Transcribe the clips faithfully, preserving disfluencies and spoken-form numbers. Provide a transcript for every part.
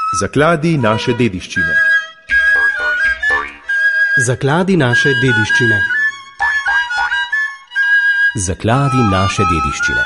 Zakladi naše dediščine. Zakladi naše dediščine. Zakladi naše dediščine.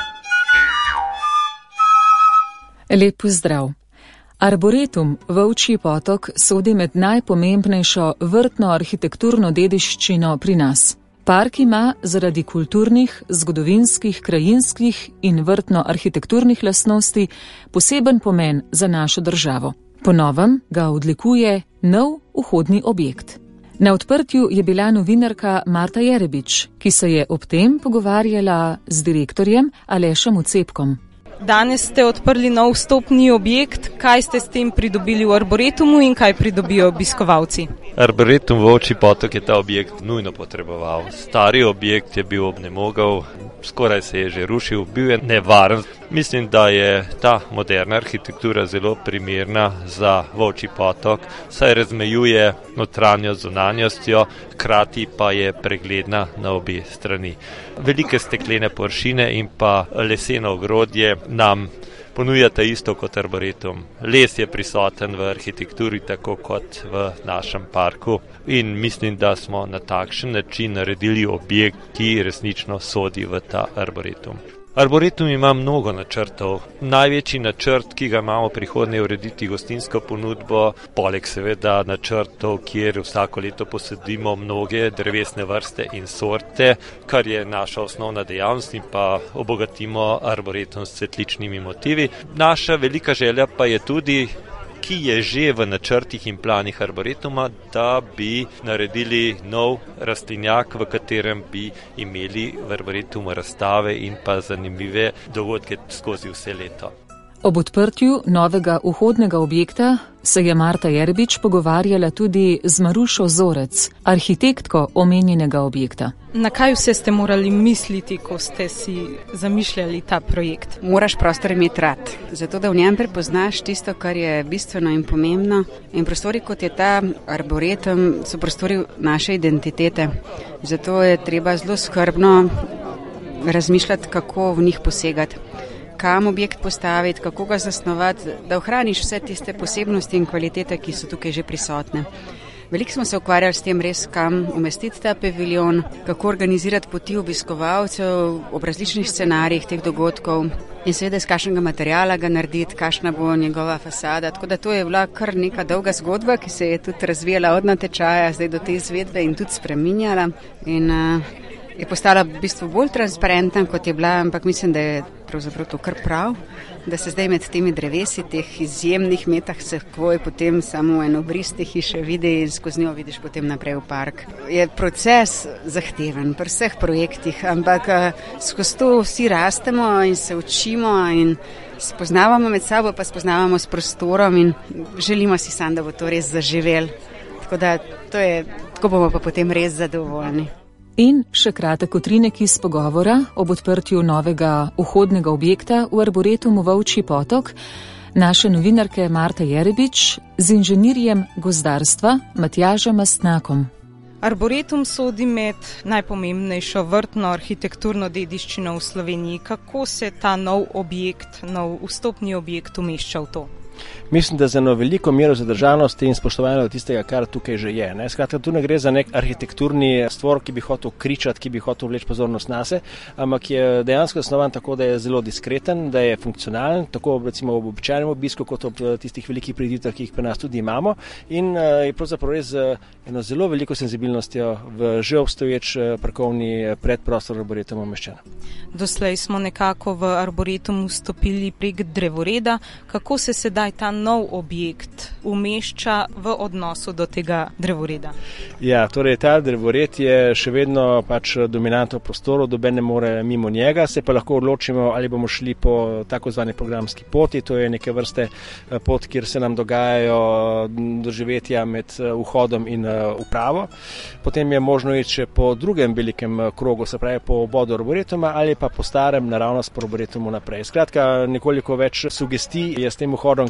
Lep pozdrav. Arboretum Volčji Potok sodi med najpomembnejšo vrtno arhitekturno dediščino pri nas. Park ima zaradi kulturnih, zgodovinskih, krajinskih in vrtno-arhitekturnih lastnosti poseben pomen za našo državo. Po novem ga odlikuje nov vhodni objekt. Na odprtju je bila novinarka Marta Jerebič, ki se je ob tem pogovarjala z direktorjem Alešem Ucepkom. Danes ste odprli nov vstopni objekt. Kaj ste s tem pridobili v Arboretumu in kaj pridobijo obiskovalci? Arboretum Volčji Potok je ta objekt nujno potreboval. Stari objekt je bil obnemogel, skoraj se je že rušil, bil je nevaren. Mislim, da je ta moderna arhitektura zelo primerna za Volčji Potok, saj razmejuje notranjo zunanjostjo, hkrati pa je pregledna na obe strani. Velike steklene površine in pa leseno ogrodje nam ponujata isto kot arboretum. Les je prisoten v arhitekturi tako kot v našem parku in mislim, da smo na takšen način naredili objekt, ki resnično sodi v ta arboretum. Arboretum ima mnogo načrtov. Največji načrt, ki ga imamo prihodnje, je urediti gostinsko ponudbo, poleg seveda načrtov, kjer vsako leto posadimo mnoge drevesne vrste in sorte, kar je naša osnovna dejavnost, in pa obogatimo arboretum s cvetličnimi motivi. Naša velika želja pa je tudi, ki je že v načrtih in planih arboretuma, da bi naredili nov rastlinjak, v katerem bi imeli v arboretumu razstave in pa zanimive dogodke skozi vse leto. Ob odprtju novega vhodnega objekta se je Marta Jerebič pogovarjala tudi z Marušo Zorec, arhitektko omenjenega objekta. Na kaj vse ste morali misliti, ko ste si zamišljali ta projekt? Moraš prostor imeti rad, zato da v njem prepoznaš tisto, kar je bistveno in pomembno. In prostori, kot je ta arboretum, so prostori naše identitete. Zato je treba zelo skrbno razmišljati, kako v njih posegati, kam objekt postaviti, kako ga zasnovati, da ohraniš vse tiste posebnosti in kvalitete, ki so tukaj že prisotne. Veliko smo se ukvarjali s tem res, kam umestiti ta paviljon, kako organizirati poti obiskovalcev ob različnih scenarijih teh dogodkov in seveda iz kakšnega materijala ga narediti, kakšna bo njegova fasada. Tako da to je bila kar neka dolga zgodba, ki se je tudi razvijala od natečaja zdaj do te izvedbe in tudi spreminjala. In uh, je postala v bistvu bolj transparentna, kot je bila, ampak mislim, da je pravzaprav to kar prav, da se zdaj med temi drevesi, teh izjemnih metah sekvoj, potem samo eno briste hiše vidi in skozi njo vidiš potem naprej v park. Je proces zahteven pri vseh projektih, ampak skozi to vsi rastemo in se učimo in spoznavamo med sabo, pa spoznavamo s prostorom in želimo si sam, da bo to res zaživel. Tako da to je, tako bomo pa potem res zadovoljni. In še kratek utrinek iz pogovora ob odprtju novega vhodnega objekta v Arboretumu Volčji Potok naše novinarke Marte Jerebič z inženirjem gozdarstva Matjažem Mastnakom. Arboretum sodi med najpomembnejšo vrtno arhitekturno dediščino v Sloveniji. Kako se ta nov objekt, nov vstopni objekt umešča v to? Mislim, da za eno veliko mero zadržanosti in spoštovanja do tistega, kar tukaj že je. Ne? Skratka, tu ne gre za nek arhitekturni stvor, ki bi hotel kričati, ki bi hotel vleči pozornost nase, ampak je dejansko zasnovan tako, da je zelo diskreten, da je funkcionalen, tako recimo ob običajnem obisku, kot ob tistih velikih prireditvah, ki jih pri nas tudi imamo, in uh, je pravzaprav res uh, eno zelo veliko senzibilnostjo v že obstoječ uh, parkovni predprostor Arboretuma umeščen. Doslej smo nekako v Arboretum vstopili prek drevoreda. Kako se sedaj ta nov objekt umešča v odnosu do tega drevoreda? Ja, torej ta drevored je še vedno pač dominantno prostoru, noben ne more mimo njega, se pa lahko odločimo, ali bomo šli po tako zvani programski poti, to je neke vrste pot, kjer se nam dogajajo doživetja med vhodom in upravo. Potem je možno iti še po drugem velikem krogu, se pravi po obodu Arboretuma ali pa po starem naravnost po Arboretumu naprej. Skratka, nekoliko več sugestij je s tem vhodom,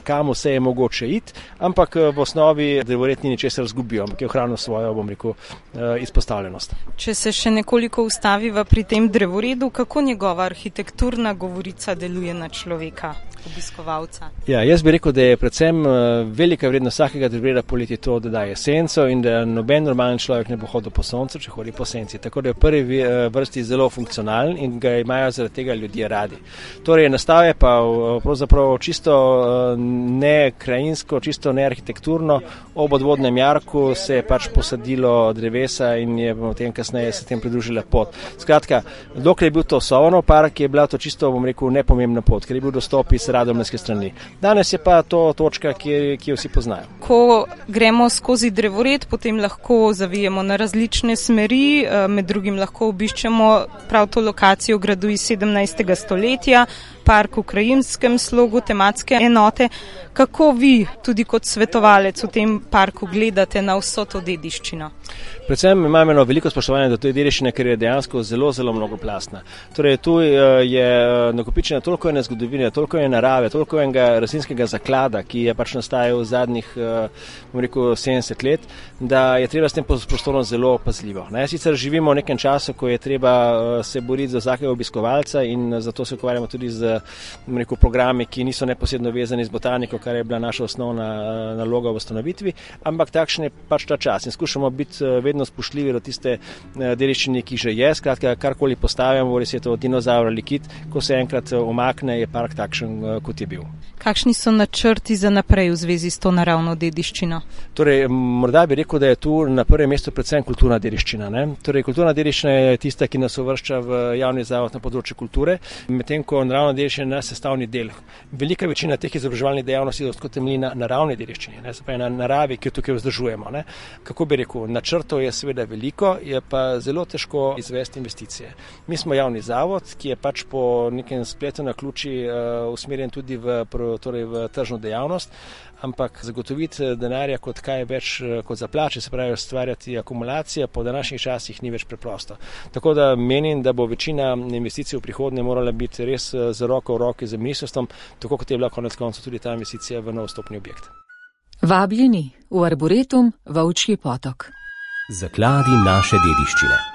kam vse je mogoče iti, ampak v osnovi drevored ni ničesar izgubil, ampak je ohranil svojo, bom rekel, izpostavljenost. Če se še nekoliko ustaviva pri tem drevoredu, kako njegova arhitekturna govorica deluje na človeka, obiskovalca? Ja, jaz bi rekel, da je predvsem velika vrednost vsakega drevoreda poleti to, da daje senco in da noben normalen človek ne bo hodil po soncu, če hodi po senci. Tako da je v prvi vrsti zelo funkcionalen in ga imajo zaradi tega ljudje radi. Torej, nastav je pa pravzaprav čisto ne krajinsko, čisto ne arhitekturno. Ob odvodnem jarku se je pač posadilo drevesa in je potem kasneje se tem pridružila pot. Skratka, dokler je bil to Sovanov park, je bila to čisto, bom rekel, nepomembna pot, ker je bil dostop iz Radomljske strani. Danes je pa to točka, ki, ki jo vsi poznajo. Ko gremo skozi drevored, potem lahko zavijemo na različne smeri, med drugim lahko obiščemo prav to lokacijo gradu iz sedemnajstega stoletja, park v krajinskem slogu, tematske enote. Kako vi, tudi kot svetovalec v tem parku, gledate na vso to dediščino? Predvsem imam eno veliko spoštovanje do te dediščine, ker je dejansko zelo, zelo mnogoplastna. Torej, tu je nakopičena toliko ene zgodovine, toliko ene narave, toliko enega rastlinskega zaklada, ki je pač nastajal v zadnjih, bom rekel, sedemdeset let, da je treba s tem prostorom zelo pazljivo. Ne, sicer živimo v nekem času, ko je treba se boriti za vsakega obiskovalca in zato se ukvarjamo tudi z, bom rekel, programi, ki niso neposredno vezani z botaniko, kar je bila naša osnovna naloga v ustanovitvi, ampak takšen je pač ta čas in skušamo biti vedno spoštljivi do tiste dediščine, ki že je, skratka, karkoli postavljamo, res je to dinozaur ali kit, ko se enkrat umakne, je park takšen, kot je bil. Kakšni so načrti za naprej v zvezi s to naravno dediščino? Torej, morda bi rekel, da je tu na prvem mestu predvsem kulturna dediščina. Ne? Torej, kulturna dediščina je tista, ki nas uvršča v javni zavod na področju kulture, medtem ko naravna dediščina je sestavni del. Velika večina teh izobraževalnih dejavnosti lahko temelji na naravni dediščini, ne? Se pravi na naravi, ki jo tukaj vzdržujemo. Ne? Kako bi rekel, načrtov je seveda veliko, je pa zelo težko izvesti investicije. Mi smo javni zavod, ki je pač po nekem spletu na ključi uh, usmerjen tudi v, torej v tržno dejavnost, ampak zagotoviti denarja kot kaj več kot za plače, se pravi ustvarjati akumulacije, po današnjih časih ni več preprosto. Tako da menim, da bo večina investicij v prihodnje morala biti res z roko v roki z ministrstvom, tako kot je bila konec koncev tudi ta investicija v nov stopni objekt. Vabljeni v Arboretum Volčji potok. Zakladi naše dediščine.